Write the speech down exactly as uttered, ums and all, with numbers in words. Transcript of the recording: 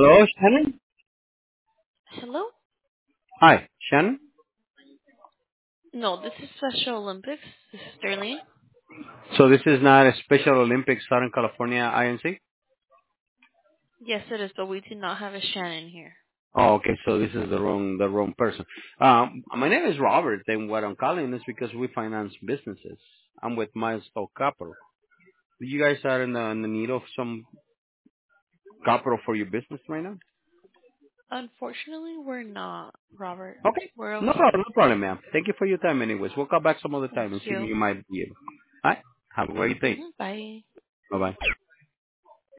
Hello, Shannon? Hello? Hi, Shannon? No, this is Special Olympics. This is Sterling. So this is not a Special Olympics Southern California I N C? Yes, it is, but we do not have a Shannon here. Oh, okay, so this is the wrong the wrong person. Um, my name is Robert, and what I'm calling is because we finance businesses. I'm with Milestone Capital. You guys are in the, in the need of some capital for your business right now? Unfortunately, we're not, Robert. Okay, We're no okay. problem, no problem, ma'am. Thank you for your time anyways. We'll call back some other Thank time and see if you. you might be able. All right, have a great day. hmm Bye. Bye-bye.